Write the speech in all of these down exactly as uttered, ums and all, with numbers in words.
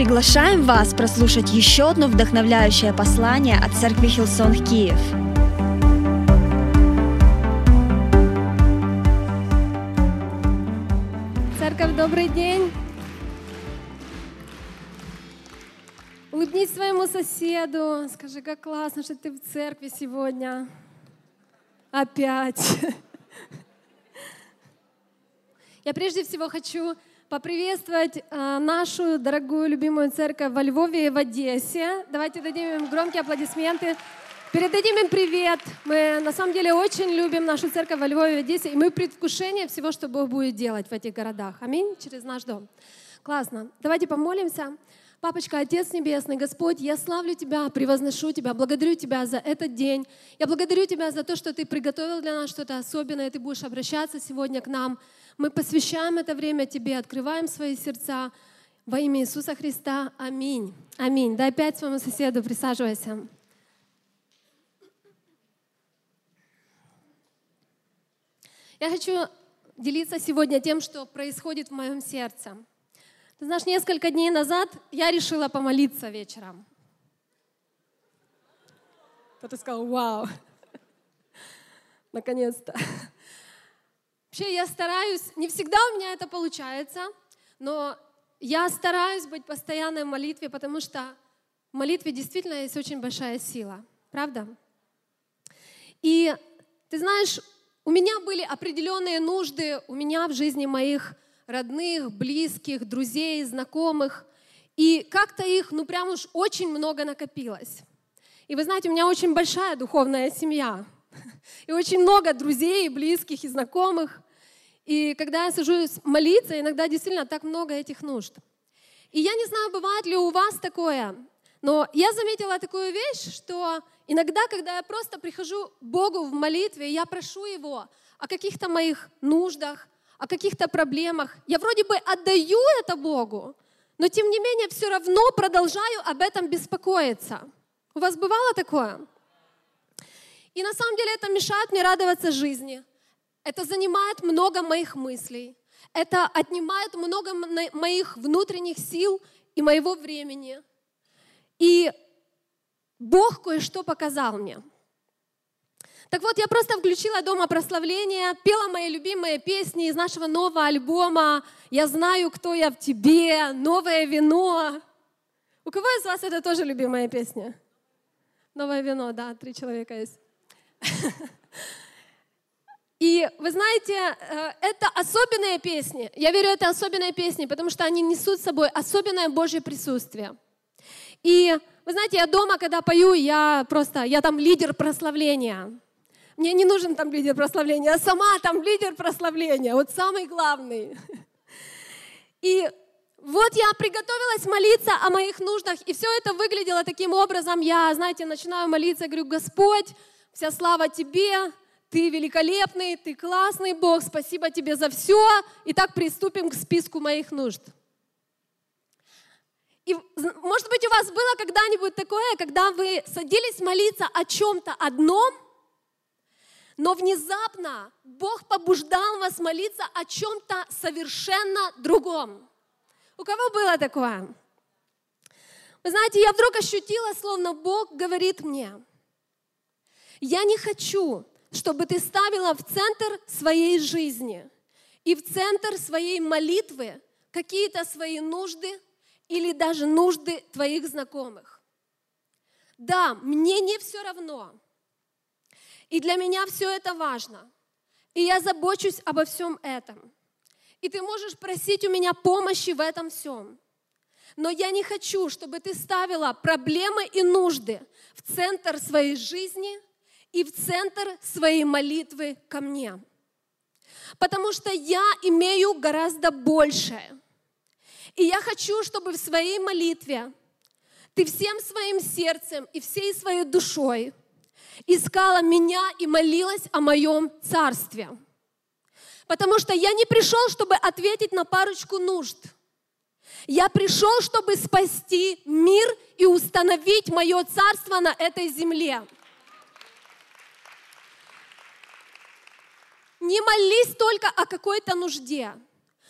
Приглашаем вас прослушать еще одно вдохновляющее послание от Церкви Хиллсонг Киев. Церковь, добрый день! Улыбнись своему соседу, скажи, как классно, что ты в церкви сегодня. Опять. Я прежде всего хочу поприветствовать э, нашу дорогую, любимую церковь во Львове и в Одессе. Давайте дадим им громкие аплодисменты. Передадим им привет. Мы на самом деле очень любим нашу церковь во Львове и в Одессе, и мы в предвкушении всего, что Бог будет делать в этих городах. Аминь. Через наш дом. Классно. Давайте помолимся. Папочка, Отец Небесный, Господь, я славлю Тебя, превозношу Тебя, благодарю Тебя за этот день. Я благодарю Тебя за то, что Ты приготовил для нас что-то особенное, и Ты будешь обращаться сегодня к нам. Мы посвящаем это время Тебе, открываем свои сердца во имя Иисуса Христа. Аминь. Аминь. Дай опять своему соседу, присаживайся. Я хочу делиться сегодня тем, что происходит в моем сердце. Ты знаешь, несколько дней назад я решила помолиться вечером. Кто-то сказал, вау, наконец-то. Вообще я стараюсь, не всегда у меня это получается, но я стараюсь быть постоянной в молитве, потому что в молитве действительно есть очень большая сила, правда? И ты знаешь, у меня были определенные нужды, у меня в жизни моих родных, близких, друзей, знакомых. И как-то их, ну прям уж очень много накопилось. И вы знаете, у меня очень большая духовная семья. И очень много друзей, близких и знакомых. И когда я сажусь молиться, иногда действительно так много этих нужд. И я не знаю, бывает ли у вас такое, но я заметила такую вещь, что иногда, когда я просто прихожу к Богу в молитве, я прошу Его о каких-то моих нуждах, о каких-то проблемах. Я вроде бы отдаю это Богу, но тем не менее все равно продолжаю об этом беспокоиться. У вас бывало такое? И на самом деле это мешает мне радоваться жизни. Это занимает много моих мыслей. Это отнимает много моих внутренних сил и моего времени. И Бог кое-что показал мне. Так вот, я просто включила дома прославление, пела мои любимые песни из нашего нового альбома «Я знаю, кто я в тебе», «Новое вино». У кого из вас это тоже любимая песня? «Новое вино», да, три человека есть. И вы знаете, это особенные песни. Я верю, это особенные песни, потому что они несут с собой особенное Божье присутствие. И вы знаете, я дома, когда пою, я просто, я там лидер прославления. Мне не нужен там лидер прославления, я сама там лидер прославления, вот самый главный. И вот я приготовилась молиться о моих нуждах, и все это выглядело таким образом. Я, знаете, начинаю молиться, говорю, Господь, вся слава Тебе, Ты великолепный, Ты классный Бог, спасибо Тебе за все. И так приступим к списку моих нужд. И, может быть, у вас было когда-нибудь такое, когда вы садились молиться о чем-то одном, но внезапно Бог побуждал вас молиться о чем-то совершенно другом. У кого было такое? Вы знаете, я вдруг ощутила, словно Бог говорит мне, я не хочу, чтобы ты ставила в центр своей жизни и в центр своей молитвы какие-то свои нужды или даже нужды твоих знакомых. Да, мне не все равно. И для меня все это важно. И я забочусь обо всем этом. И ты можешь просить у меня помощи в этом всем. Но я не хочу, чтобы ты ставила проблемы и нужды в центр своей жизни и в центр своей молитвы ко мне. Потому что я имею гораздо большее. И я хочу, чтобы в своей молитве ты всем своим сердцем и всей своей душой искала меня и молилась о моем царстве. Потому что я не пришел, чтобы ответить на парочку нужд. Я пришел, чтобы спасти мир и установить мое царство на этой земле. Не молись только о какой-то нужде.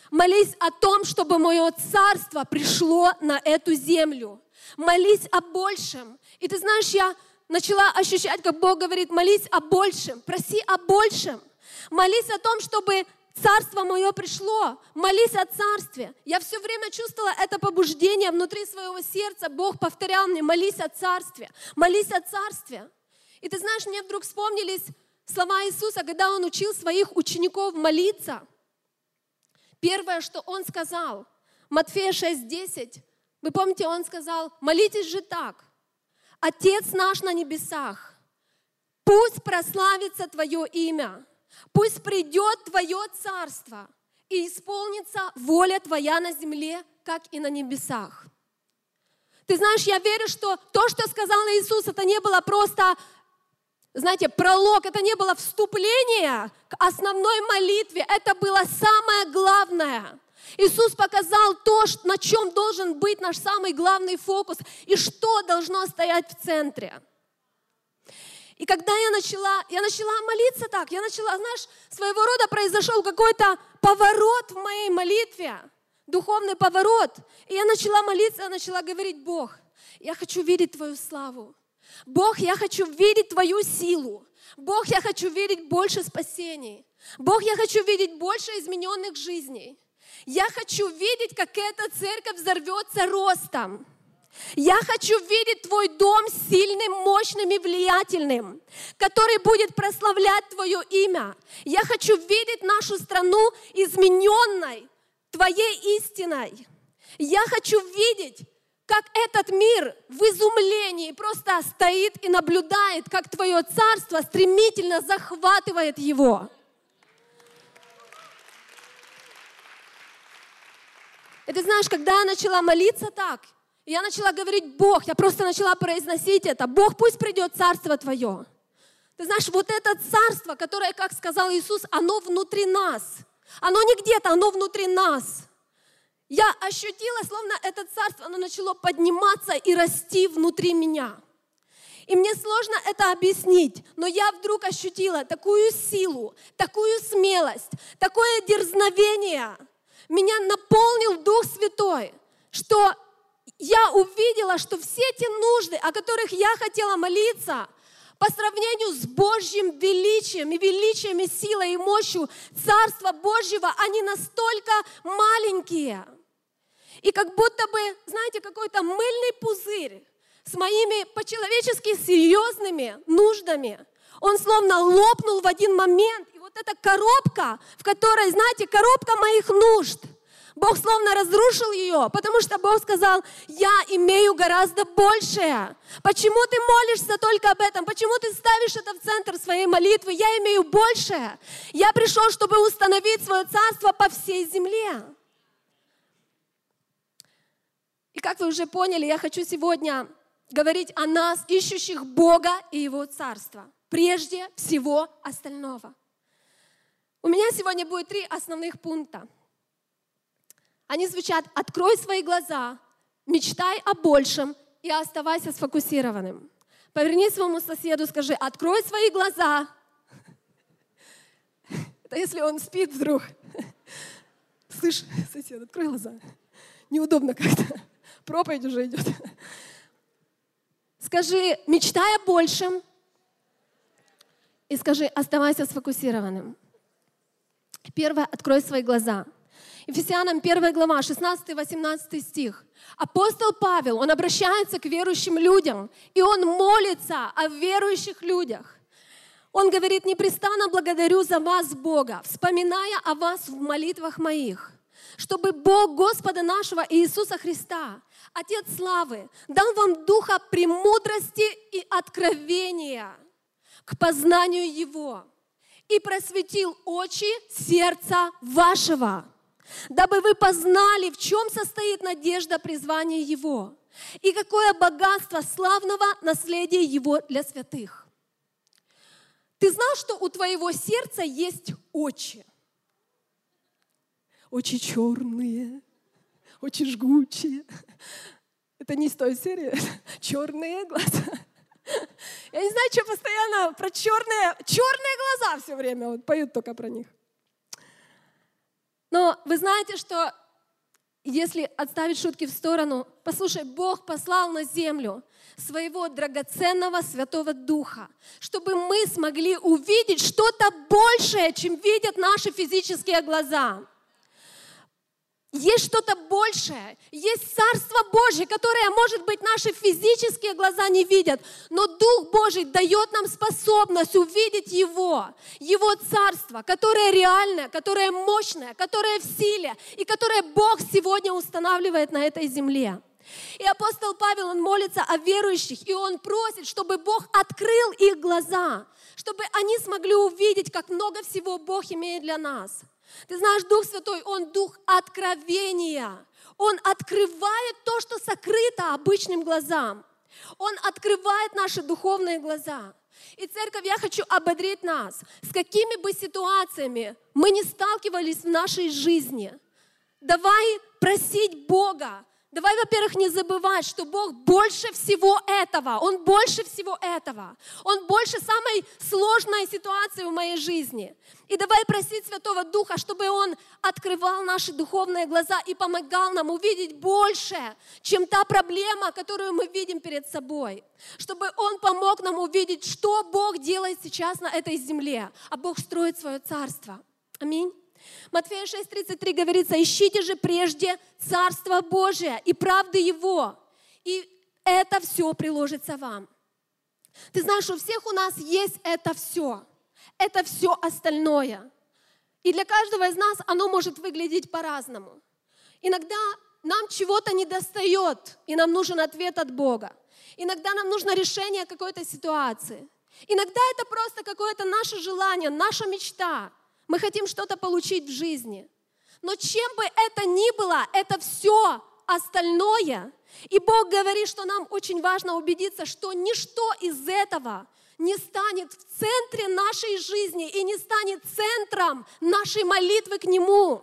Молись о том, чтобы мое царство пришло на эту землю. Молись о большем. И ты знаешь, я начала ощущать, как Бог говорит, молись о большем, проси о большем. Молись о том, чтобы царство мое пришло. Молись о царстве. Я все время чувствовала это побуждение внутри своего сердца. Бог повторял мне, молись о царстве, молись о царстве. И ты знаешь, мне вдруг вспомнились слова Иисуса, когда Он учил своих учеников молиться. Первое, что Он сказал, Матфея шесть десять, вы помните, Он сказал, молитесь же так: Отец наш на небесах, пусть прославится Твое имя, пусть придет Твое царство и исполнится воля Твоя на земле, как и на небесах. Ты знаешь, я верю, что то, что сказал Иисус, это не было просто, знаете, пролог, это не было вступление к основной молитве, это было самое главное. Иисус показал то, на чем должен быть наш самый главный фокус и что должно стоять в центре. И когда я начала, я начала молиться так, я начала, знаешь, своего рода произошел какой-то поворот в моей молитве, духовный поворот. И я начала молиться, я начала говорить: Бог, я хочу видеть Твою славу. Бог, я хочу видеть Твою силу. Бог, я хочу видеть больше спасений. Бог, я хочу видеть больше измененных жизней. Я хочу видеть, как эта церковь взорвется ростом. Я хочу видеть Твой дом сильным, мощным и влиятельным, который будет прославлять Твое имя. Я хочу видеть нашу страну измененной Твоей истиной. Я хочу видеть, как этот мир в изумлении просто стоит и наблюдает, как Твое царство стремительно захватывает его. И ты знаешь, когда я начала молиться так, я начала говорить: Бог, я просто начала произносить это: Бог, пусть придет царство Твое. Ты знаешь, вот это царство, которое, как сказал Иисус, оно внутри нас. Оно не где-то, оно внутри нас. Я ощутила, словно это царство, оно начало подниматься и расти внутри меня. И мне сложно это объяснить, но я вдруг ощутила такую силу, такую смелость, такое дерзновение. Меня наполнил Дух Святой, что я увидела, что все те нужды, о которых я хотела молиться, по сравнению с Божьим величием и величием и силой и мощью Царства Божьего, они настолько маленькие. И как будто бы, знаете, какой-то мыльный пузырь с моими по-человечески серьезными нуждами, он словно лопнул в один момент. И вот эта коробка, в которой, знаете, коробка моих нужд, Бог словно разрушил ее, потому что Бог сказал: я имею гораздо большее. Почему ты молишься только об этом? Почему ты ставишь это в центр своей молитвы? Я имею большее. Я пришел, чтобы установить свое царство по всей земле. И как вы уже поняли, я хочу сегодня говорить о нас, ищущих Бога и Его Царства, прежде всего остального. У меня сегодня будет три основных пункта. Они звучат: открой свои глаза, мечтай о большем и оставайся сфокусированным. Поверни своему соседу, скажи: открой свои глаза. Это если он спит вдруг. Слышь, сосед, открой глаза. Неудобно как-то. Проповедь уже идет. Скажи: мечтай о большем. И скажи: оставайся сфокусированным. Первое: открой свои глаза. Ефесянам первая глава, шестнадцатый-восемнадцатый стих. Апостол Павел, он обращается к верующим людям, и он молится о верующих людях. Он говорит: непрестанно благодарю за вас, Бога, вспоминая о вас в молитвах моих, чтобы Бог Господа нашего Иисуса Христа, Отец славы, дал вам духа премудрости и откровения к познанию Его и просветил очи сердца вашего, дабы вы познали, в чем состоит надежда призвания Его и какое богатство славного наследия Его для святых. Ты знал, что у твоего сердца есть очи? Очи черные, очи жгучие. Это не из той серии. Черные глаза. Я не знаю, что постоянно про черные, черные глаза все время вот, поют только про них. Но вы знаете, что если отставить шутки в сторону, послушай, Бог послал на землю своего драгоценного Святого Духа, чтобы мы смогли увидеть что-то большее, чем видят наши физические глаза. Есть что-то большее, есть Царство Божье, которое, может быть, наши физические глаза не видят, но Дух Божий дает нам способность увидеть Его, Его Царство, которое реальное, которое мощное, которое в силе и которое Бог сегодня устанавливает на этой земле. И апостол Павел, он молится о верующих, и он просит, чтобы Бог открыл их глаза, чтобы они смогли увидеть, как много всего Бог имеет для нас. Ты знаешь, Дух Святой, Он Дух откровения. Он открывает то, что сокрыто обычным глазам. Он открывает наши духовные глаза. И, церковь, я хочу ободрить нас, с какими бы ситуациями мы не сталкивались в нашей жизни. Давай просить Бога. Давай, во-первых, не забывать, что Бог больше всего этого. Он больше всего этого. Он больше самой сложной ситуации в моей жизни. И давай просить Святого Духа, чтобы Он открывал наши духовные глаза и помогал нам увидеть больше, чем та проблема, которую мы видим перед собой. Чтобы Он помог нам увидеть, что Бог делает сейчас на этой земле. А Бог строит свое царство. Аминь. Матфея шесть тридцать три говорится: ищите же прежде Царство Божие и правды Его, и это все приложится вам. Ты знаешь, у всех у нас есть это все, это все остальное. И для каждого из нас оно может выглядеть по-разному. Иногда нам чего-то недостает, и нам нужен ответ от Бога. Иногда нам нужно решение какой-то ситуации. Иногда это просто какое-то наше желание, наша мечта. Мы хотим что-то получить в жизни. Но чем бы это ни было, это все остальное. И Бог говорит, что нам очень важно убедиться, что ничто из этого не станет в центре нашей жизни и не станет центром нашей молитвы к Нему.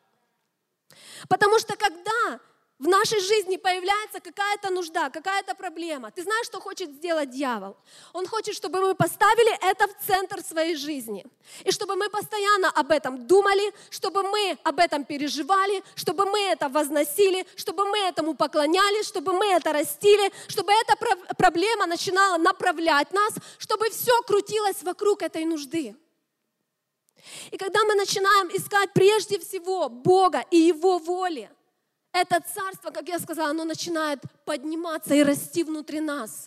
Потому что когда в нашей жизни появляется какая-то нужда, какая-то проблема, ты знаешь, что хочет сделать дьявол? Он хочет, чтобы мы поставили это в центр своей жизни. И чтобы мы постоянно об этом думали, чтобы мы об этом переживали, чтобы мы это возносили, чтобы мы этому поклонялись, чтобы мы это растили, чтобы эта проблема начинала направлять нас, чтобы все крутилось вокруг этой нужды. И когда мы начинаем искать прежде всего Бога и Его воли, это царство, как я сказала, оно начинает подниматься и расти внутри нас.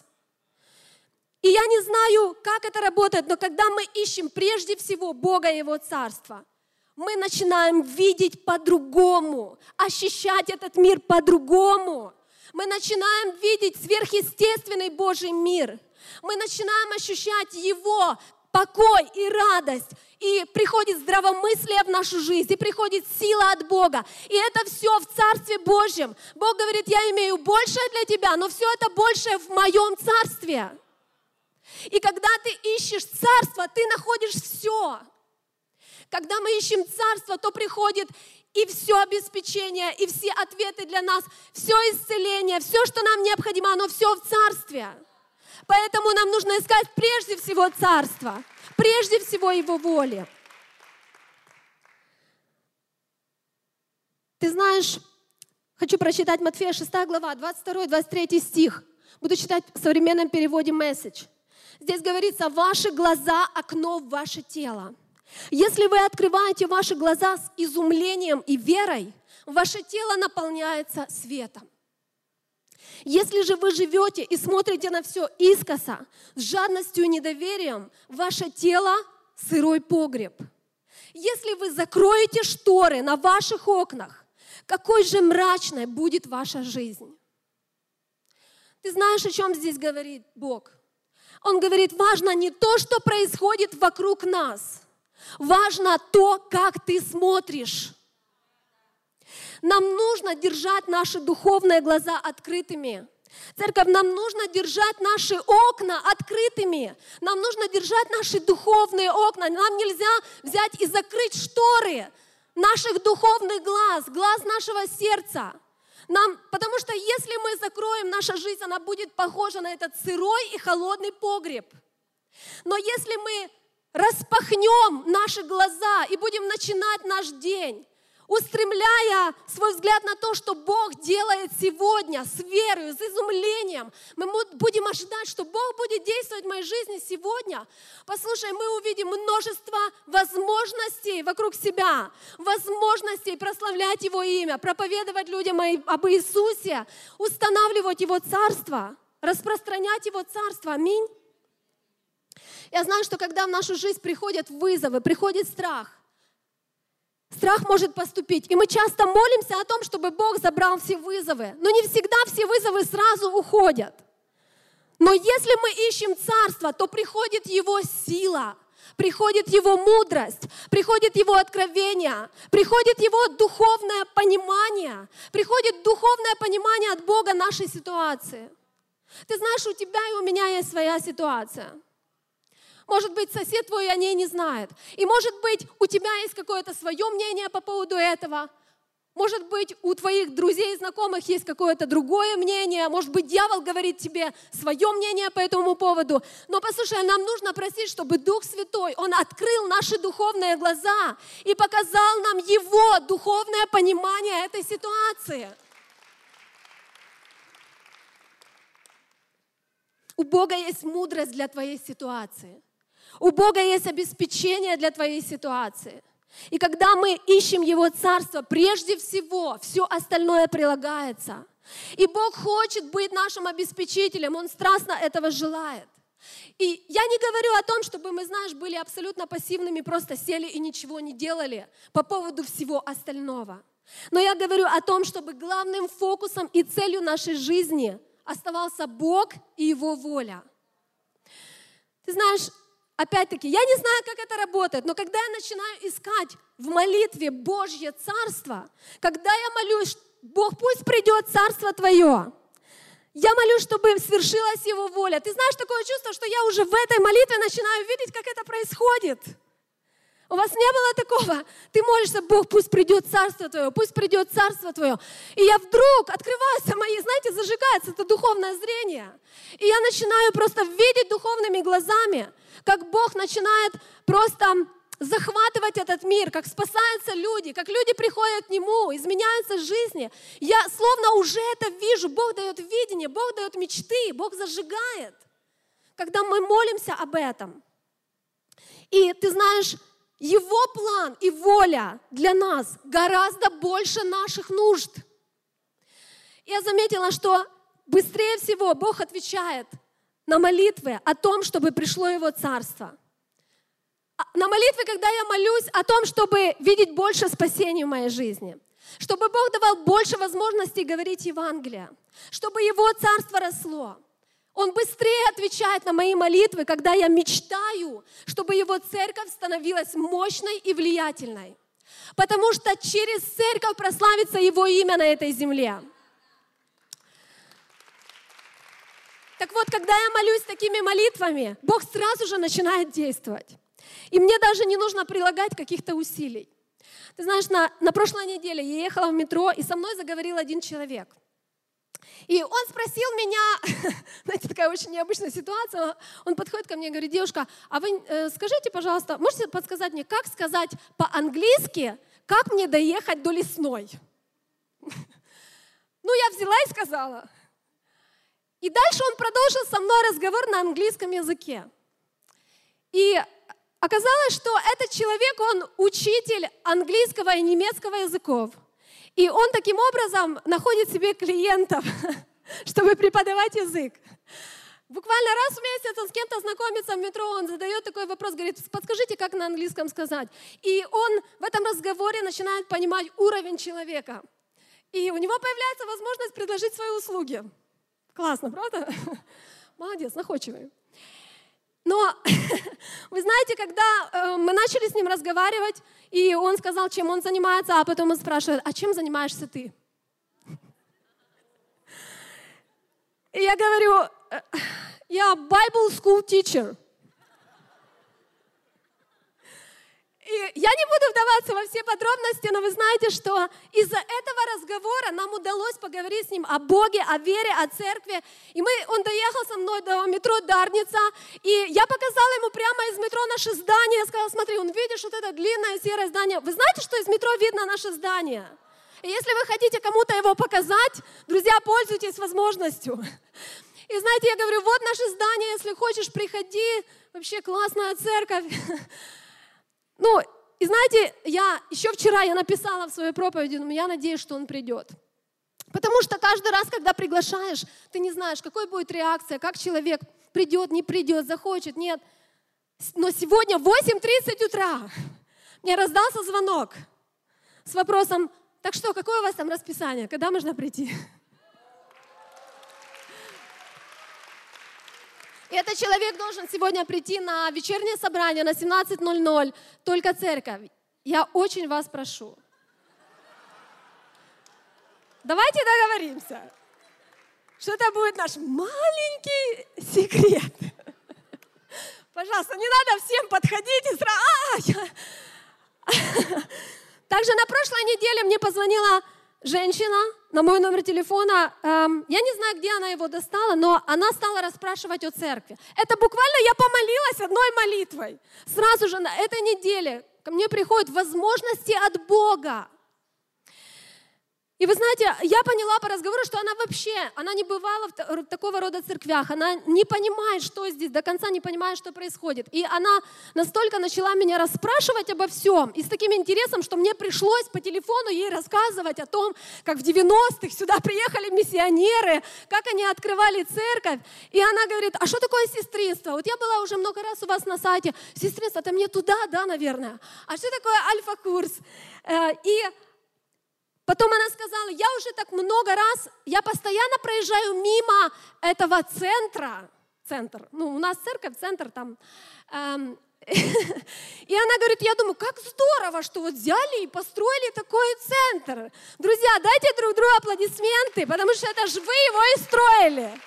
И я не знаю, как это работает, но когда мы ищем прежде всего Бога и Его царство, мы начинаем видеть по-другому, ощущать этот мир по-другому. Мы начинаем видеть сверхъестественный Божий мир. Мы начинаем ощущать Его покой и радость. И приходит здравомыслие в нашу жизнь, и приходит сила от Бога. И это все в Царстве Божьем. Бог говорит: я имею большее для тебя, но все это большее в моем Царстве. И когда ты ищешь Царство, ты находишь все. Когда мы ищем Царство, то приходит и все обеспечение, и все ответы для нас, все исцеление, все, что нам необходимо, оно все в Царстве. Поэтому нам нужно искать прежде всего Царство, прежде всего Его воли. Ты знаешь, хочу прочитать Матфея шестая глава, двадцать второй двадцать третий стих. Буду читать в современном переводе «Месседж». Здесь говорится: «Ваши глаза — окно в ваше тело. Если вы открываете ваши глаза с изумлением и верой, ваше тело наполняется светом. Если же вы живете и смотрите на все искоса, с жадностью и недоверием, ваше тело — сырой погреб. Если вы закроете шторы на ваших окнах, какой же мрачной будет ваша жизнь». Ты знаешь, о чем здесь говорит Бог? Он говорит: важно не то, что происходит вокруг нас, важно то, как ты смотришь. Нам нужно держать наши духовные глаза открытыми. Церковь, нам нужно держать наши окна открытыми. Нам нужно держать наши духовные окна. Нам нельзя взять и закрыть шторы наших духовных глаз, глаз нашего сердца. Нам, потому что если мы закроем, наша жизнь, она будет похожа на этот сырой и холодный погреб. Но если мы распахнем наши глаза и будем начинать наш день устремляя свой взгляд на то, что Бог делает сегодня с верой, с изумлением. Мы будем ожидать, что Бог будет действовать в моей жизни сегодня. Послушай, мы увидим множество возможностей вокруг себя, возможностей прославлять Его имя, проповедовать людям об Иисусе, устанавливать Его Царство, распространять Его Царство. Аминь. Я знаю, что когда в нашу жизнь приходят вызовы, приходит страх, страх может поступить. И мы часто молимся о том, чтобы Бог забрал все вызовы. Но не всегда все вызовы сразу уходят. Но если мы ищем Царство, то приходит Его сила, приходит Его мудрость, приходит Его откровение, приходит Его духовное понимание, приходит духовное понимание от Бога нашей ситуации. Ты знаешь, у тебя и у меня есть своя ситуация. Может быть, сосед твой о ней не знает. И может быть, у тебя есть какое-то свое мнение по поводу этого. Может быть, у твоих друзей и знакомых есть какое-то другое мнение. Может быть, дьявол говорит тебе свое мнение по этому поводу. Но послушай, нам нужно просить, чтобы Дух Святой, Он открыл наши духовные глаза и показал нам Его духовное понимание этой ситуации. У Бога есть мудрость для твоей ситуации. У Бога есть обеспечение для твоей ситуации. И когда мы ищем Его Царство, прежде всего, все остальное прилагается. И Бог хочет быть нашим обеспечителем, Он страстно этого желает. И я не говорю о том, чтобы мы, знаешь, были абсолютно пассивными, просто сели и ничего не делали по поводу всего остального. Но я говорю о том, чтобы главным фокусом и целью нашей жизни оставался Бог и Его воля. Ты знаешь, опять-таки, я не знаю, как это работает, но когда я начинаю искать в молитве Божье Царство, когда я молюсь, Бог, пусть придет Царство Твое, я молюсь, чтобы свершилась Его воля. Ты знаешь, такое чувство, что я уже в этой молитве начинаю видеть, как это происходит. У вас не было такого? Ты молишься, Бог, пусть придет Царство Твое, пусть придет Царство Твое. И я вдруг открываются мои, знаете, зажигается это духовное зрение. И я начинаю просто видеть духовными глазами, как Бог начинает просто захватывать этот мир, как спасаются люди, как люди приходят к Нему, изменяются жизни. Я словно уже это вижу. Бог дает видение, Бог дает мечты, Бог зажигает, когда мы молимся об этом. И ты знаешь, Его план и воля для нас гораздо больше наших нужд. Я заметила, что быстрее всего Бог отвечает на молитвы о том, чтобы пришло Его Царство. На молитвы, когда я молюсь о том, чтобы видеть больше спасения в моей жизни, чтобы Бог давал больше возможностей говорить Евангелие, чтобы Его Царство росло. Он быстрее отвечает на мои молитвы, когда я мечтаю, чтобы Его церковь становилась мощной и влиятельной. Потому что через церковь прославится Его имя на этой земле. Так вот, когда я молюсь такими молитвами, Бог сразу же начинает действовать. И мне даже не нужно прилагать каких-то усилий. Ты знаешь, на, на прошлой неделе я ехала в метро, и со мной заговорил один человек. И он спросил меня, знаете, такая очень необычная ситуация, он подходит ко мне и говорит: девушка, а вы э, скажите, пожалуйста, можете подсказать мне, как сказать по-английски, как мне доехать до Лесной? Ну, я взяла и сказала. И дальше он продолжил со мной разговор на английском языке. И оказалось, что этот человек, он учитель английского и немецкого языков. И он таким образом находит себе клиентов, чтобы преподавать язык. Буквально раз в месяц он с кем-то знакомится в метро, он задает такой вопрос, говорит: подскажите, как на английском сказать. И он в этом разговоре начинает понимать уровень человека. И у него появляется возможность предложить свои услуги. Классно, правда? Молодец, находчивый. Но, вы знаете, когда э, мы начали с ним разговаривать, и он сказал, чем он занимается, а потом он спрашивает: а чем занимаешься ты? И я говорю: я Bible School Teacher. И я не буду вдаваться во все подробности, но вы знаете, что из-за этого разговора нам удалось поговорить с ним о Боге, о вере, о церкви. И мы, он доехал со мной до метро Дарница, и я показала ему прямо из метро наше здание. Я сказала, смотри, он видишь вот это длинное серое здание. Вы знаете, что из метро видно наше здание? И если вы хотите кому-то его показать, друзья, пользуйтесь возможностью. И знаете, я говорю, вот наше здание, если хочешь, приходи, вообще классная церковь. Ну, и знаете, я еще вчера я написала в своей проповеди, но я надеюсь, что он придет. Потому что каждый раз, когда приглашаешь, ты не знаешь, какой будет реакция, как человек придет, не придет, захочет, нет. Но сегодня в восемь тридцать утра мне раздался звонок с вопросом, так что, какое у вас там расписание, когда можно прийти? И этот человек должен сегодня прийти на вечернее собрание на семнадцать ноль ноль, только церковь. Я очень вас прошу. Давайте договоримся, что это будет наш маленький секрет. Пожалуйста, не надо всем подходить и сразу... Также на прошлой неделе мне позвонила женщина на мой номер телефона. Эм, я не знаю, где она его достала, но она стала расспрашивать о церкви. Это буквально я помолилась одной молитвой. Сразу же на этой неделе ко мне приходят возможности от Бога. И вы знаете, я поняла по разговору, что она вообще, она не бывала в такого рода церквях, она не понимает, что здесь, до конца не понимает, что происходит. И она настолько начала меня расспрашивать обо всем, и с таким интересом, что мне пришлось по телефону ей рассказывать о том, как в девяностых сюда приехали миссионеры, как они открывали церковь. И она говорит, а что такое сестринство? Вот я была уже много раз у вас на сайте. Сестринство, это мне туда, да, наверное. А что такое альфа-курс? И потом она сказала, я уже так много раз, я постоянно проезжаю мимо этого центра, центр, ну у нас церковь, центр там, эм, и она говорит, я думаю, как здорово, что вот взяли и построили такой центр. Друзья, дайте друг другу аплодисменты, потому что это же вы его и строили.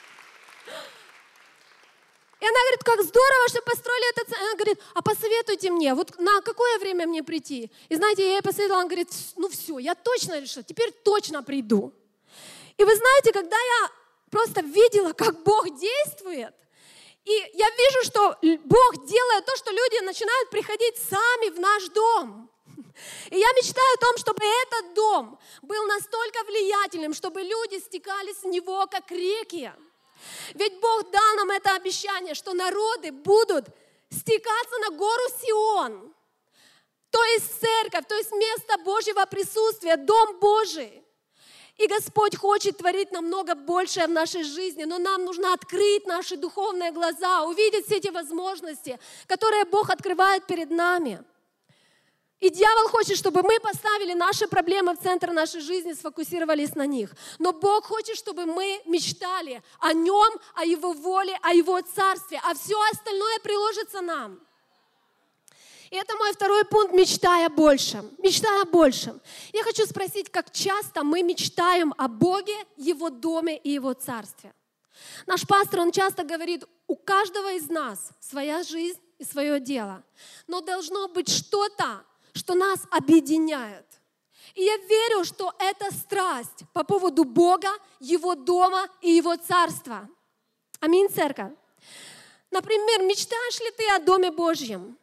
И она говорит, как здорово, что построили этот центр. Она говорит, а посоветуйте мне, вот на какое время мне прийти? И знаете, я ей посоветовала, она говорит, ну все, я точно решила, теперь точно приду. И вы знаете, когда я просто видела, как Бог действует, и я вижу, что Бог делает то, что люди начинают приходить сами в наш дом. И я мечтаю о том, чтобы этот дом был настолько влиятельным, чтобы люди стекались в него, как реки. Ведь Бог дал нам это обещание, что народы будут стекаться на гору Сион, то есть церковь, то есть место Божьего присутствия, дом Божий. И Господь хочет творить намного большее в нашей жизни, но нам нужно открыть наши духовные глаза, увидеть все эти возможности, которые Бог открывает перед нами. И дьявол хочет, чтобы мы поставили наши проблемы в центр нашей жизни, сфокусировались на них. Но Бог хочет, чтобы мы мечтали о Нем, о Его воле, о Его царстве, а все остальное приложится нам. И это мой второй пункт, мечтая о большем. Мечтая о большем. Я хочу спросить, как часто мы мечтаем о Боге, Его доме и Его царстве. Наш пастор, он часто говорит, у каждого из нас своя жизнь и свое дело. Но должно быть что-то, что нас объединяет. И я верю, что это страсть по поводу Бога, Его дома и Его царства. Аминь, церковь. Например, мечтаешь ли ты о Доме Божьем?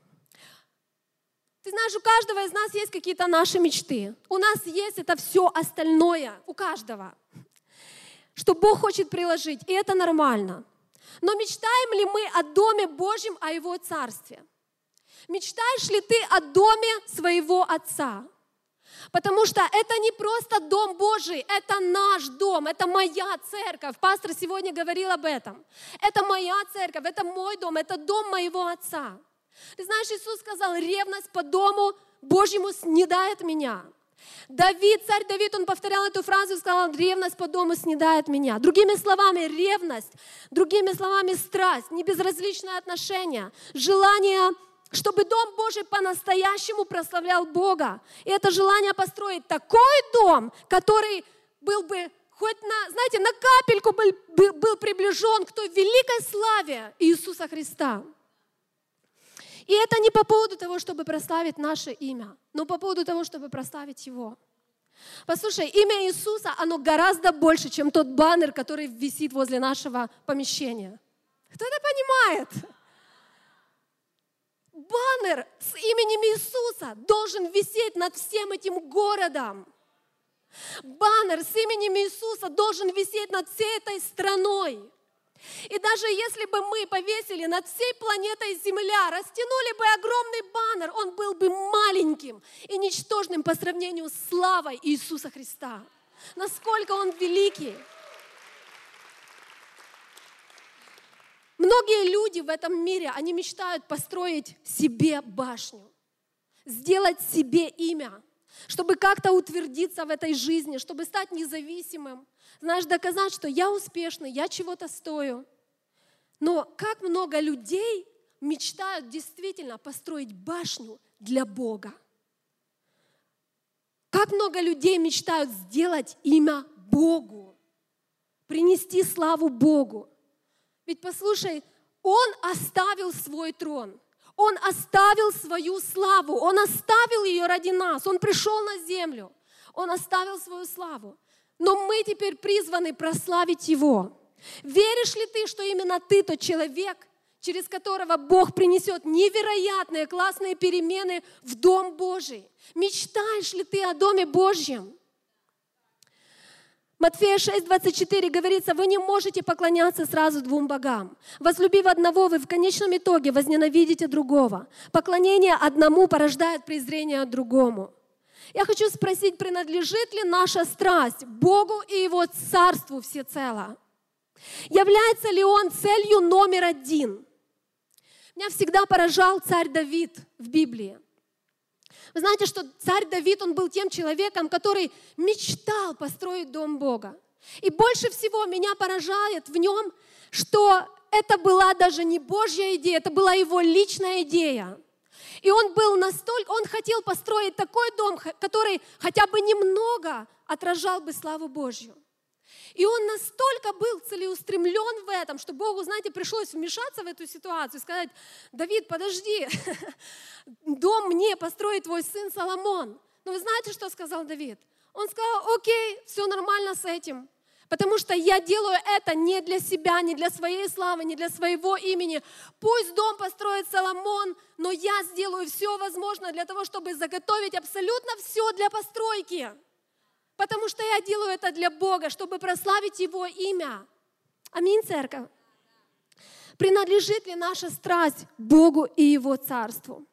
Ты знаешь, у каждого из нас есть какие-то наши мечты. У нас есть это все остальное, у каждого, что Бог хочет приложить, и это нормально. Но мечтаем ли мы о Доме Божьем, о Его царстве? Мечтаешь ли ты о доме своего Отца? Потому что это не просто дом Божий, это наш дом, это моя церковь. Пастор сегодня говорил об этом. Это моя церковь, это мой дом, это дом моего Отца. Ты знаешь, Иисус сказал, ревность по дому Божьему снедает меня. Давид, царь Давид, он повторял эту фразу и сказал, ревность по дому снедает меня. Другими словами, ревность, другими словами, страсть, небезразличное отношение, желание, чтобы Дом Божий по-настоящему прославлял Бога. И это желание построить такой дом, который был бы хоть на, знаете, на капельку был, был, был приближен к той великой славе Иисуса Христа. И это не по поводу того, чтобы прославить наше имя, но по поводу того, чтобы прославить Его. Послушай, имя Иисуса, оно гораздо больше, чем тот баннер, который висит возле нашего помещения. Кто это понимает? Баннер с именем Иисуса должен висеть над всем этим городом. Баннер с именем Иисуса должен висеть над всей этой страной. И даже если бы мы повесили над всей планетой Земля, растянули бы огромный баннер, он был бы маленьким и ничтожным по сравнению с славой Иисуса Христа. Насколько Он великий. Многие люди в этом мире, они мечтают построить себе башню, сделать себе имя, чтобы как-то утвердиться в этой жизни, чтобы стать независимым. Знаешь, доказать, что я успешный, я чего-то стою. Но как много людей мечтают действительно построить башню для Бога. Как много людей мечтают сделать имя Богу, принести славу Богу. Ведь послушай, Он оставил свой трон, Он оставил свою славу, Он оставил ее ради нас, Он пришел на землю, Он оставил свою славу. Но мы теперь призваны прославить Его. Веришь ли ты, что именно ты тот человек, через которого Бог принесет невероятные, классные перемены в Дом Божий? Мечтаешь ли ты о Доме Божьем? Матфея шесть, двадцать четыре говорится: вы не можете поклоняться сразу двум богам. Возлюбив одного, вы в конечном итоге возненавидите другого. Поклонение одному порождает презрение к другому. Я хочу спросить, принадлежит ли наша страсть Богу и Его Царству всецело? Является ли Он целью номер один? Меня всегда поражал царь Давид в Библии. Вы знаете, что царь Давид, он был тем человеком, который мечтал построить дом Бога. И больше всего меня поражает в нем, что это была даже не Божья идея, это была его личная идея. И он был настолько, он хотел построить такой дом, который хотя бы немного отражал бы славу Божью. И он настолько был целеустремлен в этом, что Богу, знаете, пришлось вмешаться в эту ситуацию и сказать: Давид, подожди, дом мне построит твой сын Соломон. Но вы знаете, что сказал Давид? Он сказал: окей, все нормально с этим, потому что я делаю это не для себя, не для своей славы, не для своего имени. Пусть дом построит Соломон, но я сделаю все возможное для того, чтобы заготовить абсолютно все для постройки. Потому что я делаю это для Бога, чтобы прославить Его имя. Аминь, церковь. Принадлежит ли наша страсть Богу и Его Царству?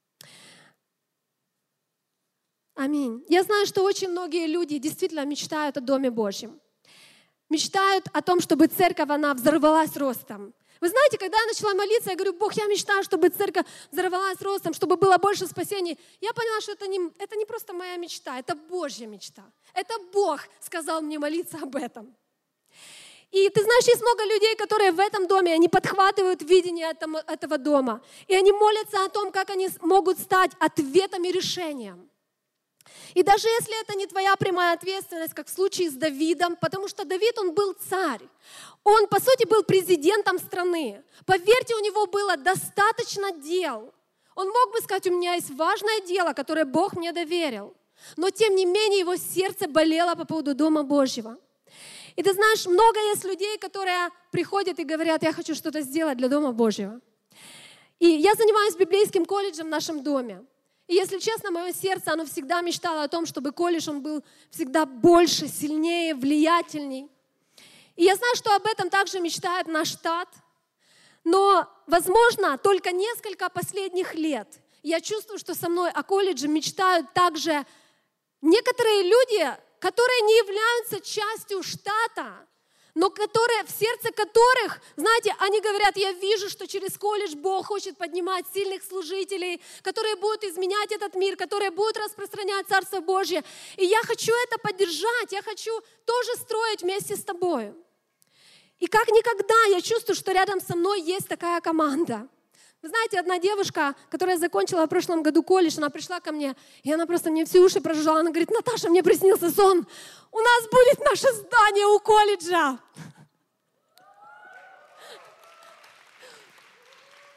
Аминь. Я знаю, что очень многие люди действительно мечтают о Доме Божьем. Мечтают о том, чтобы церковь, она взорвалась ростом. Вы знаете, когда я начала молиться, я говорю: Бог, я мечтаю, чтобы церковь взорвалась ростом, чтобы было больше спасений. Я поняла, что это не, это не просто моя мечта, это Божья мечта. Это Бог сказал мне молиться об этом. И ты знаешь, есть много людей, которые в этом доме, они подхватывают видение этого, этого дома. И они молятся о том, как они могут стать ответом и решением. И даже если это не твоя прямая ответственность, как в случае с Давидом, потому что Давид, он был царь. Он, по сути, был президентом страны. Поверьте, у него было достаточно дел. Он мог бы сказать: у меня есть важное дело, которое Бог мне доверил. Но, тем не менее, его сердце болело по поводу Дома Божьего. И ты знаешь, много есть людей, которые приходят и говорят: я хочу что-то сделать для Дома Божьего. И я занимаюсь библейским колледжем в нашем доме. И если честно, мое сердце, оно всегда мечтало о том, чтобы колледж, он был всегда больше, сильнее, влиятельней. И я знаю, что об этом также мечтает наш штат. Но, возможно, только несколько последних лет я чувствую, что со мной о колледже мечтают также некоторые люди, которые не являются частью штата, но которые, в сердце которых, знаете, они говорят: я вижу, что через колледж Бог хочет поднимать сильных служителей, которые будут изменять этот мир, которые будут распространять Царство Божье. И я хочу это поддержать, я хочу тоже строить вместе с тобой. И как никогда я чувствую, что рядом со мной есть такая команда. Вы знаете, одна девушка, которая закончила в прошлом году колледж, она пришла ко мне, и она просто мне все уши прожужжала. Она говорит: Наташа, мне приснился сон. У нас будет наше здание у колледжа. И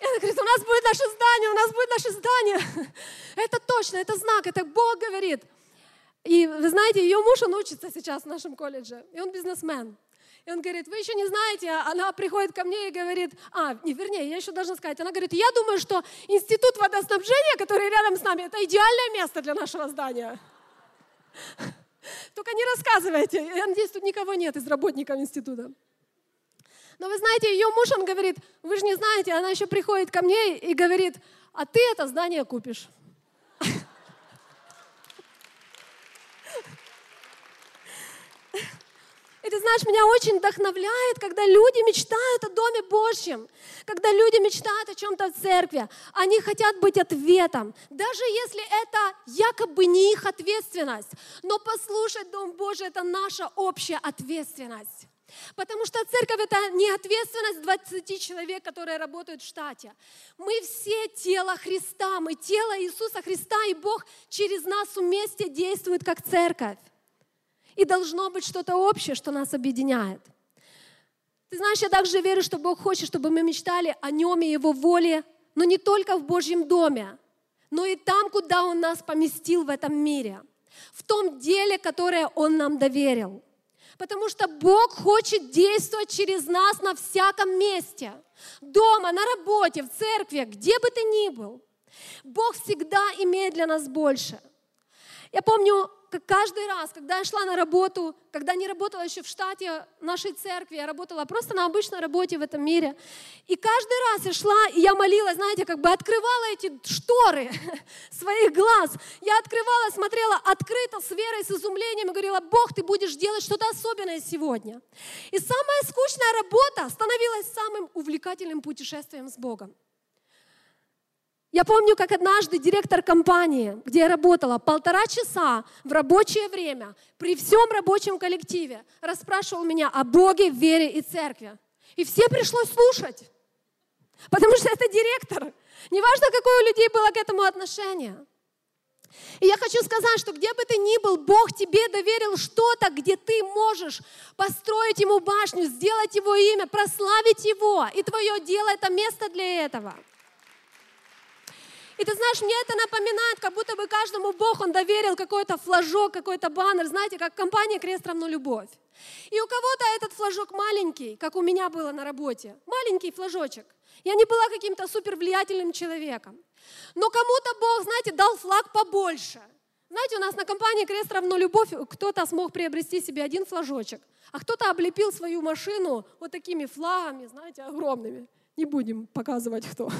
она говорит, у нас будет наше здание, у нас будет наше здание. Это точно, это знак, это Бог говорит. И вы знаете, ее муж, он учится сейчас в нашем колледже, и он бизнесмен. И он говорит, вы еще не знаете, она приходит ко мне и говорит, а, не, вернее, я еще должна сказать, она говорит, я думаю, что институт водоснабжения, который рядом с нами, это идеальное место для нашего здания. Только не рассказывайте, я надеюсь, тут никого нет из работников института. Но вы знаете, ее муж, он говорит, вы же не знаете, она еще приходит ко мне и говорит, а ты это здание купишь. И ты знаешь, меня очень вдохновляет, когда люди мечтают о Доме Божьем, когда люди мечтают о чем-то в церкви. Они хотят быть ответом, даже если это якобы не их ответственность. Но послушать Дом Божий — это наша общая ответственность. Потому что церковь — это не ответственность двадцати человек, которые работают в штате. Мы все тело Христа, мы тело Иисуса Христа, и Бог через нас вместе действует как церковь. И должно быть что-то общее, что нас объединяет. Ты знаешь, я также верю, что Бог хочет, чтобы мы мечтали о Нем и Его воле, но не только в Божьем доме, но и там, куда Он нас поместил в этом мире, в том деле, которое Он нам доверил. Потому что Бог хочет действовать через нас на всяком месте. Дома, на работе, в церкви, где бы ты ни был. Бог всегда имеет для нас больше. Я помню, как каждый раз, когда я шла на работу, когда не работала еще в штате нашей церкви, я работала просто на обычной работе в этом мире. И каждый раз я шла, и я молилась, знаете, как бы открывала эти шторы своих глаз. Я открывала, смотрела открыто, с верой, с изумлением, и говорила, Бог, ты будешь делать что-то особенное сегодня. И самая скучная работа становилась самым увлекательным путешествием с Богом. Я помню, как однажды директор компании, где я работала, полтора часа в рабочее время, при всем рабочем коллективе, расспрашивал меня о Боге, вере и церкви. И все пришлось слушать, потому что это директор. Неважно, какое у людей было к этому отношение. И я хочу сказать, что где бы ты ни был, Бог тебе доверил что-то, где ты можешь построить Ему башню, сделать Его имя, прославить Его. И твое дело — это место для этого. И ты знаешь, мне это напоминает, как будто бы каждому Бог, Он доверил какой-то флажок, какой-то баннер, знаете, как компания «Крест равно любовь». И у кого-то этот флажок маленький, как у меня было на работе, маленький флажочек. Я не была каким-то супер влиятельным человеком. Но кому-то Бог, знаете, дал флаг побольше. Знаете, у нас на компании «Крест равно любовь» кто-то смог приобрести себе один флажочек, а кто-то облепил свою машину вот такими флагами, знаете, огромными. Не будем показывать, кто.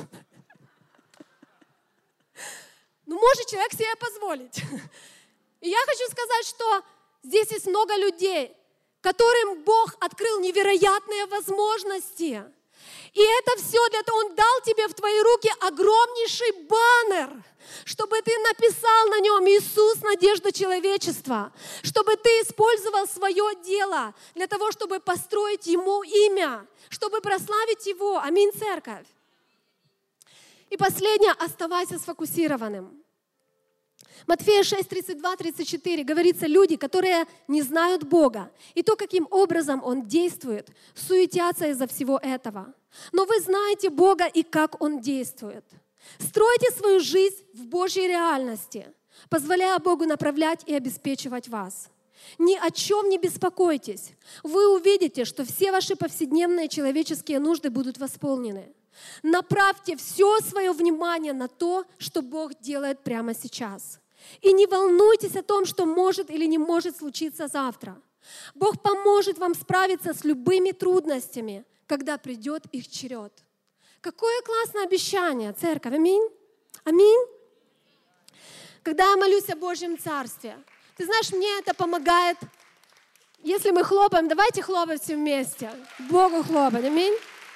Ну, может человек себе позволить. И я хочу сказать, что здесь есть много людей, которым Бог открыл невероятные возможности. И это все для того, Он дал тебе в твои руки огромнейший баннер, чтобы ты написал на нем «Иисус, надежда человечества», чтобы ты использовал свое дело для того, чтобы построить Ему имя, чтобы прославить Его. Аминь, церковь. И последнее, оставайся сфокусированным. Матфея шесть, тридцать два, тридцать четыре говорится, люди, которые не знают Бога, и то, каким образом Он действует, суетятся из-за всего этого. Но вы знаете Бога и как Он действует. Стройте свою жизнь в Божьей реальности, позволяя Богу направлять и обеспечивать вас. Ни о чем не беспокойтесь. Вы увидите, что все ваши повседневные человеческие нужды будут восполнены. Направьте все свое внимание на то, что Бог делает прямо сейчас. И не волнуйтесь о том, что может или не может случиться завтра. Бог поможет вам справиться с любыми трудностями, когда придет их черед. Какое классное обещание, церковь. Аминь. Аминь. Когда я молюсь о Божьем Царстве, ты знаешь, мне это помогает. Если мы хлопаем, давайте хлопать все вместе. Богу хлопать. Аминь.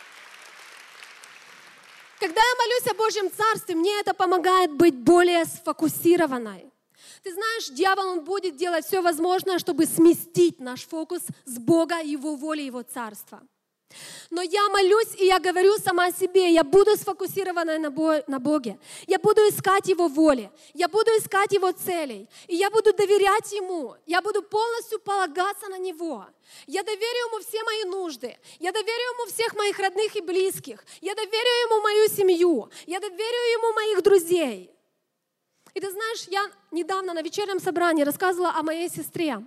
Когда я молюсь о Божьем Царстве, мне это помогает быть более сфокусированной. Ты знаешь, дьявол, он будет делать все возможное, чтобы сместить наш фокус с Бога, Его воли, Его Царства. Но я молюсь, и я говорю сама себе, я буду сфокусирована на Боге. Я буду искать Его воли. Я буду искать Его целей. И я буду доверять Ему. Я буду полностью полагаться на Него. Я доверю Ему все мои нужды. Я доверю Ему всех моих родных и близких. Я доверю Ему мою семью. Я доверю Ему моих друзей. И ты знаешь, я недавно на вечернем собрании рассказывала о моей сестре.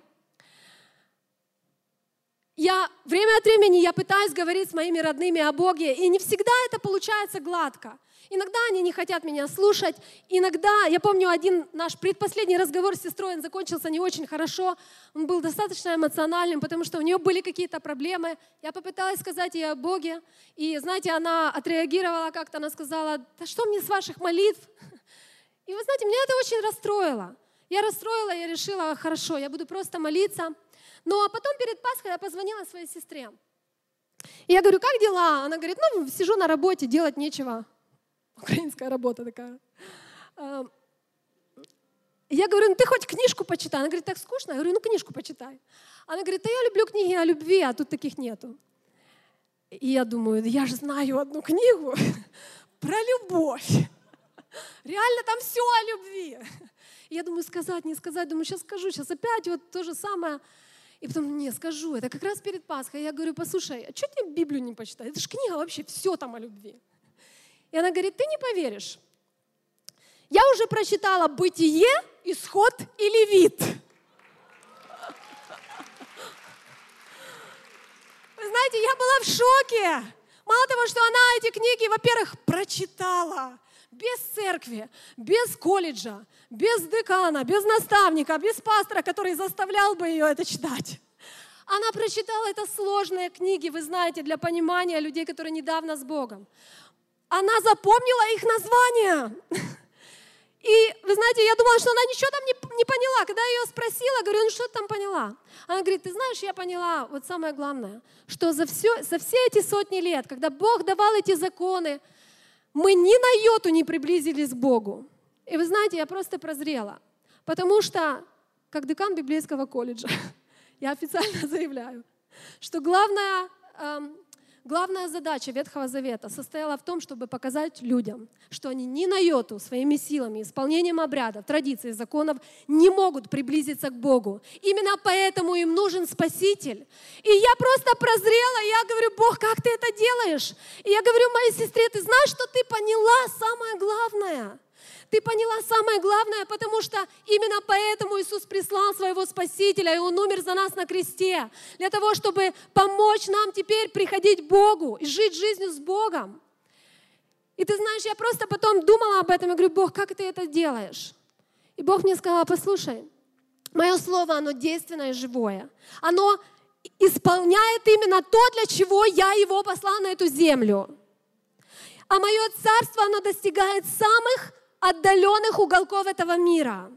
Я время от времени я пытаюсь говорить с моими родными о Боге, и не всегда это получается гладко. Иногда они не хотят меня слушать, иногда, я помню, один наш предпоследний разговор с сестрой, он закончился не очень хорошо, он был достаточно эмоциональным, потому что у нее были какие-то проблемы. Я попыталась сказать ей о Боге, и, знаете, она отреагировала как-то, она сказала: «Да что мне с ваших молитв?» И вы знаете, меня это очень расстроило. Я расстроила, я решила: хорошо, я буду просто молиться. Ну, а потом перед Пасхой я позвонила своей сестре. И я говорю: как дела? Она говорит: ну, сижу на работе, делать нечего. Украинская работа такая. Я говорю: ну, ты хоть книжку почитай. Она говорит: так скучно. Я говорю: ну, книжку почитай. Она говорит: да я люблю книги о любви, а тут таких нету. И я думаю: я же знаю одну книгу про любовь. Реально там все о любви. И я думаю, сказать, не сказать. Думаю, сейчас скажу, сейчас опять вот то же самое. И потом: не, скажу, это как раз перед Пасхой. Я говорю: послушай, а что тебе Библию не почитать? Это же книга вообще, все там о любви. И она говорит: ты не поверишь, я уже прочитала Бытие, Исход и Левит. Вы знаете, я была в шоке. Мало того, что она эти книги, во-первых, прочитала без церкви, без колледжа, без декана, без наставника, без пастора, который заставлял бы ее это читать. Она прочитала это сложные книги, вы знаете, для понимания людей, которые недавно с Богом. Она запомнила их названия. И, вы знаете, я думала, что она ничего там не, не поняла. Когда я ее спросила, говорю: ну что ты там поняла? Она говорит: ты знаешь, я поняла, вот самое главное, что за все, за все эти сотни лет, когда Бог давал эти законы, мы ни на йоту не приблизились к Богу. И вы знаете, я просто прозрела. Потому что, как декан библейского колледжа, я официально заявляю, что главная, эм, главная задача Ветхого Завета состояла в том, чтобы показать людям, что они ни на йоту своими силами, исполнением обрядов, традиций, законов не могут приблизиться к Богу. Именно поэтому им нужен Спаситель. И я просто прозрела, и я говорю: Бог, как ты это делаешь? И я говорю моей сестре: ты знаешь, что ты поняла самое главное? Ты поняла самое главное, потому что именно поэтому Иисус прислал своего Спасителя, и Он умер за нас на кресте, для того, чтобы помочь нам теперь приходить к Богу и жить жизнью с Богом. И ты знаешь, я просто потом думала об этом, и говорю: Бог, как ты это делаешь? И Бог мне сказал: послушай, мое слово, оно действенное и живое. Оно исполняет именно то, для чего я его послала на эту землю. А мое царство, оно достигает самых отдаленных уголков этого мира.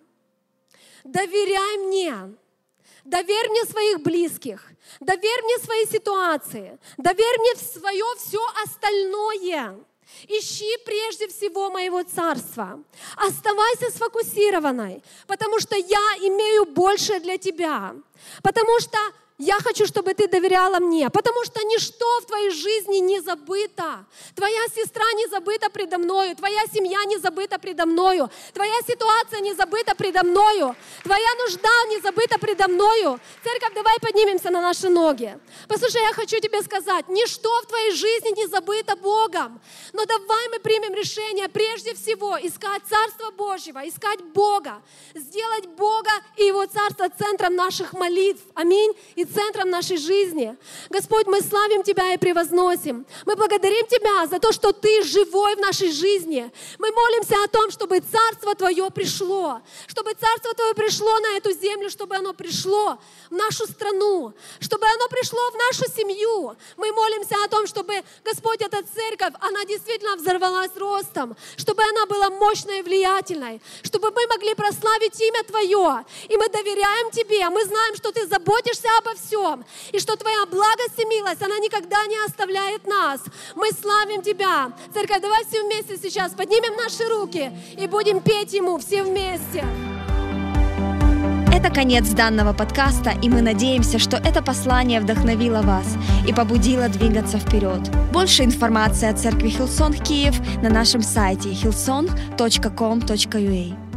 Доверяй мне. Доверь мне своих близких. Доверь мне свои ситуации. Доверь мне свое все остальное. Ищи прежде всего моего царства. Оставайся сфокусированной, потому что я имею большее для тебя. Потому что я хочу, чтобы ты доверяла мне, потому что ничто в твоей жизни не забыто. Твоя сестра не забыта предо мною, твоя семья не забыта предо мною, твоя ситуация не забыта предо мною, твоя нужда не забыта предо мною. Церковь, давай поднимемся на наши ноги. Послушай, я хочу тебе сказать, ничто в твоей жизни не забыто Богом. Но давай мы примем решение прежде всего искать Царство Божьего, искать Бога, сделать Бога и Его Царство центром наших молитв. Аминь. И центром нашей жизни. Господь, мы славим Тебя и превозносим. Мы благодарим Тебя за то, что Ты живой в нашей жизни. Мы молимся о том, чтобы Царство Твое пришло, чтобы Царство Твое пришло на эту землю, чтобы оно пришло в нашу страну, чтобы оно пришло в нашу семью. Мы молимся о том, чтобы, Господь, эта церковь, она действительно взорвалась ростом, чтобы она была мощной и влиятельной, чтобы мы могли прославить имя Твое. И мы доверяем Тебе, мы знаем, что Ты заботишься обо всем, и что Твоя благость и милость, она никогда не оставляет нас. Мы славим Тебя. Церковь, давай все вместе сейчас поднимем наши руки и будем петь Ему все вместе. Это конец данного подкаста, и мы надеемся, что это послание вдохновило вас и побудило двигаться вперед. Больше информации о церкви Hillsong Киев на нашем сайте hillsong точка com точка ua.